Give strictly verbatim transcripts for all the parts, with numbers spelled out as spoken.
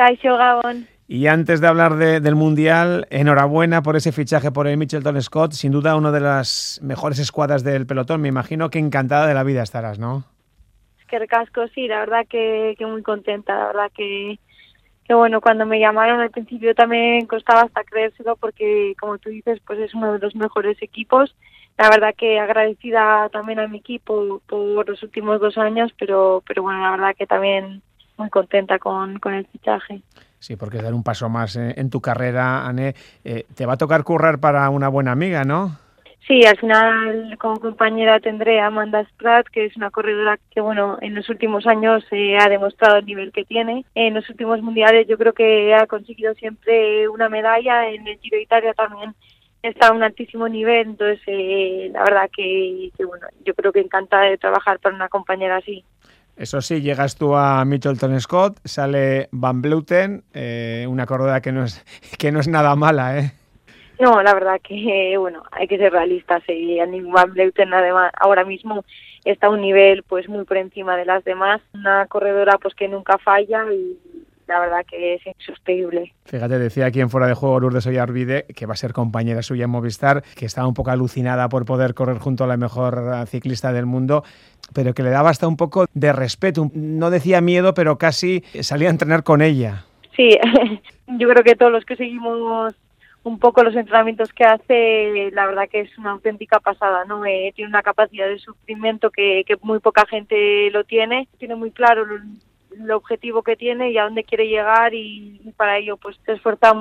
Kaixo, Gabón. Y antes de hablar de, del Mundial, enhorabuena por ese fichaje por el Mitchelton Scott, sin duda una de las mejores escuadras del pelotón. Me imagino que encantada de la vida estarás, ¿no? Es que recasco, sí, la verdad que, que muy contenta, la verdad que, que bueno, cuando me llamaron al principio también costaba hasta creérselo porque, como tú dices, pues es uno de los mejores equipos. La verdad que agradecida también a mi equipo por los últimos dos años, pero pero bueno, la verdad que también muy contenta con, con el fichaje. Sí, porque es dar un paso más en, en tu carrera, Anne. Eh, te va a tocar currar para una buena amiga, ¿no? Sí, al final como compañera tendré a Amanda Spratt, que es una corredora que, bueno, en los últimos años eh, ha demostrado el nivel que tiene. En los últimos mundiales yo creo que ha conseguido siempre una medalla, en el Giro de Italia también está a un altísimo nivel, entonces eh, la verdad que, que, bueno, yo creo que encantada de trabajar para una compañera así. Eso sí, llegas tú a Mitchelton Scott, sale Van Vleuten, eh, una corredora que no es que no es nada mala, ¿eh? No, la verdad que, bueno, hay que ser realistas. Eh, Van Vleuten además ahora mismo está a un nivel pues muy por encima de las demás, una corredora pues que nunca falla y la verdad que es insostenible. Fíjate, decía aquí en Fuera de Juego Lourdes Ollarvide, que va a ser compañera suya en Movistar, que estaba un poco alucinada por poder correr junto a la mejor ciclista del mundo, pero que le daba hasta un poco de respeto. No decía miedo, pero casi salía a entrenar con ella. Sí, yo creo que todos los que seguimos un poco los entrenamientos que hace, la verdad que es una auténtica pasada, ¿no? Eh, tiene una capacidad de sufrimiento que, que muy poca gente lo tiene, tiene muy claro lo, el objetivo que tiene y a dónde quiere llegar y, y para ello pues se esfuerza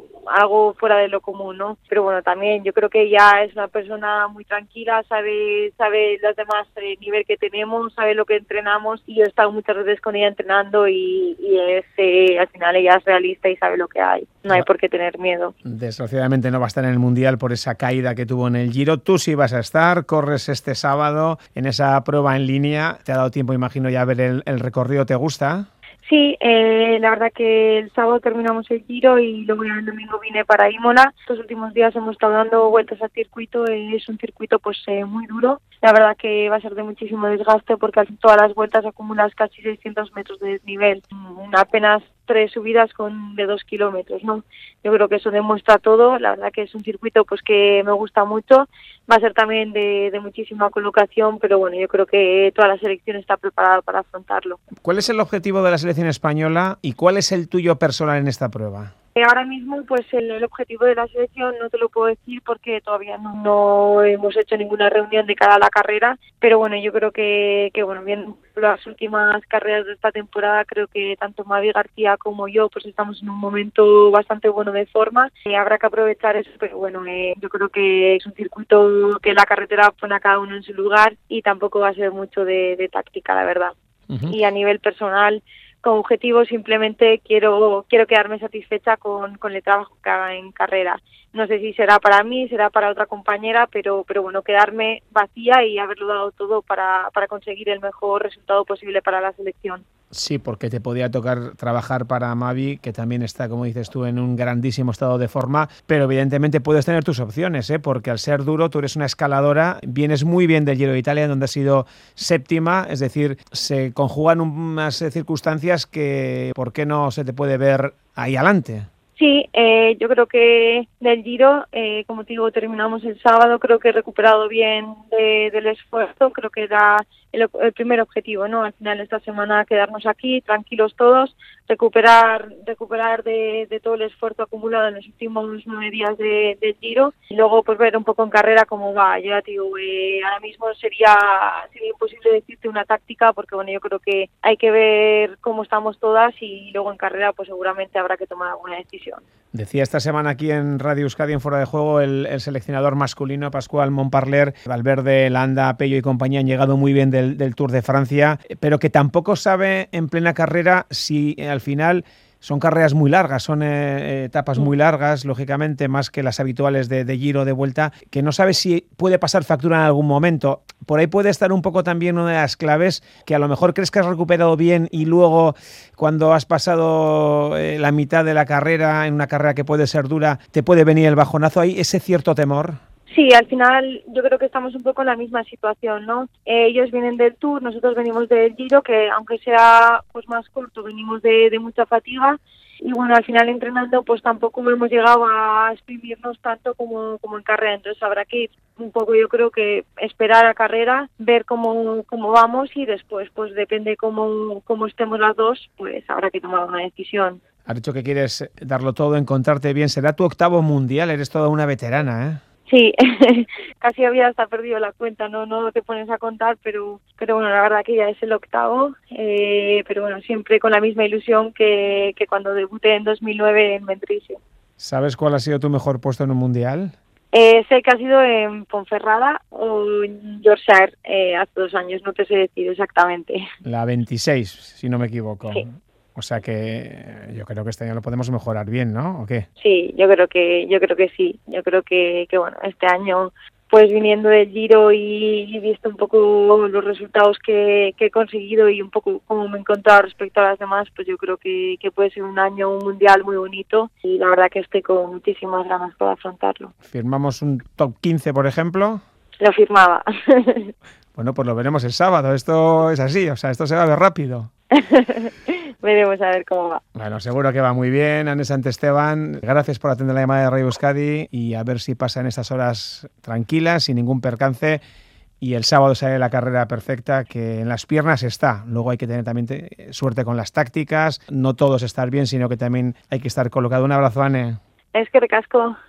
algo fuera de lo común, ¿no? Pero bueno, también yo creo que ella es una persona muy tranquila, sabe sabe los demás el nivel que tenemos, sabe lo que entrenamos y yo he estado muchas veces con ella entrenando y, y es eh, al final ella es realista y sabe lo que hay, no hay por qué tener miedo. Desgraciadamente no va a estar en el Mundial por esa caída que tuvo en el Giro. Tú sí vas a estar, corres este sábado en esa prueba en línea, te ha dado tiempo imagino ya a ver el, el recorrido, ¿te gusta? Sí, eh, la verdad que el sábado terminamos el Giro y luego el domingo vine para Imola. Estos últimos días hemos estado dando vueltas al circuito, eh, es un circuito pues eh, muy duro. La verdad que va a ser de muchísimo desgaste porque en todas las vueltas acumulas casi seiscientos metros de desnivel, apenas tres subidas con de dos kilómetros, ¿no? Yo creo que eso demuestra todo. La verdad que es un circuito pues que me gusta mucho. Va a ser también de, de muchísima colocación, pero bueno, yo creo que toda la selección está preparada para afrontarlo. ¿Cuál es el objetivo de la selección española y cuál es el tuyo personal en esta prueba? Ahora mismo, pues el, el objetivo de la selección no te lo puedo decir porque todavía no, no hemos hecho ninguna reunión de cara a la carrera, pero bueno, yo creo que, que bueno, bien las últimas carreras de esta temporada, creo que tanto Mavi García como yo, pues estamos en un momento bastante bueno de forma, y habrá que aprovechar eso, pero bueno, eh, yo creo que es un circuito que la carretera pone a cada uno en su lugar y tampoco va a ser mucho de, de táctica, la verdad. Uh-huh. Y a nivel personal, como objetivo simplemente quiero quiero quedarme satisfecha con, con el trabajo que haga en carrera. No sé si será para mí, será para otra compañera, pero pero bueno, quedarme vacía y haberlo dado todo para, para conseguir el mejor resultado posible para la selección. Sí, porque te podía tocar trabajar para Mavi, que también está, como dices tú, en un grandísimo estado de forma, pero evidentemente puedes tener tus opciones, ¿eh? Porque al ser duro, tú eres una escaladora, vienes muy bien del Giro de Italia, donde has sido séptima, es decir, se conjugan unas circunstancias que, ¿por qué no se te puede ver ahí adelante? Sí, eh, yo creo que del Giro, eh, como te digo, terminamos el sábado, creo que he recuperado bien de, del esfuerzo, creo que era el, el primer objetivo, ¿no? Al final de esta semana quedarnos aquí, tranquilos todos, recuperar recuperar de, de todo el esfuerzo acumulado en los últimos nueve días de, del Giro y luego pues ver un poco en carrera cómo va. Yo ya te digo, eh, ahora mismo sería, sería imposible decirte una táctica porque bueno, yo creo que hay que ver cómo estamos todas y luego en carrera pues seguramente habrá que tomar alguna decisión. Decía esta semana aquí en Radio Euskadi, en Fuera de Juego, el, el seleccionador masculino Pascual Montparler, Valverde, Landa, Pello y compañía han llegado muy bien del, del Tour de Francia, pero que tampoco sabe en plena carrera si eh, al final son carreras muy largas, son eh, etapas muy largas, lógicamente, más que las habituales de, de Giro, de Vuelta, que no sabe si puede pasar factura en algún momento. Por ahí puede estar un poco también una de las claves, que a lo mejor crees que has recuperado bien y luego cuando has pasado eh, la mitad de la carrera, en una carrera que puede ser dura, te puede venir el bajonazo. ¿Hay ese cierto temor? Sí, al final yo creo que estamos un poco en la misma situación, ¿no? Eh, ellos vienen del Tour, nosotros venimos del Giro, que aunque sea pues más corto, venimos de, de mucha fatiga y bueno, al final entrenando pues tampoco hemos llegado a exprimirnos tanto como, como en carrera, entonces habrá que ir un poco, yo creo que esperar a carrera, ver cómo, cómo vamos y después pues depende cómo, cómo estemos las dos, pues habrá que tomar una decisión. Has dicho que quieres darlo todo, encontrarte bien. Será tu octavo mundial, eres toda una veterana, ¿eh? Sí, casi había hasta perdido la cuenta, no no te pones a contar, pero pero bueno, la verdad que ya es el octavo, eh, pero bueno, siempre con la misma ilusión que, que cuando debuté en dos mil nueve en Ventricio. ¿Sabes cuál ha sido tu mejor puesto en un mundial? Eh, sé que ha sido en Ponferrada o en Yorkshire eh, hace dos años, no te sé decir exactamente. La veintiséis, si no me equivoco. Sí. O sea que yo creo que este año lo podemos mejorar bien, ¿no? ¿O qué? Sí, yo creo que yo creo que sí. Yo creo que, que bueno, este año, pues viniendo del Giro y, y visto un poco los resultados que, que he conseguido y un poco cómo me he encontrado respecto a las demás, pues yo creo que, que puede ser un año, un mundial muy bonito y la verdad que estoy con muchísimas ganas para afrontarlo. ¿Firmamos un top quince, por ejemplo? Lo firmaba. Bueno, pues lo veremos el sábado. Esto es así, o sea, esto se va a ver rápido. Veremos a ver cómo va. Bueno, seguro que va muy bien, Anne Santesteban. Gracias por atender la llamada de Radio Euskadi y a ver si pasan estas horas tranquilas, sin ningún percance. Y el sábado sale la carrera perfecta, que en las piernas está. Luego hay que tener también suerte con las tácticas. No todo es estar bien, sino que también hay que estar colocado. Un abrazo, Anne. Es que recasco.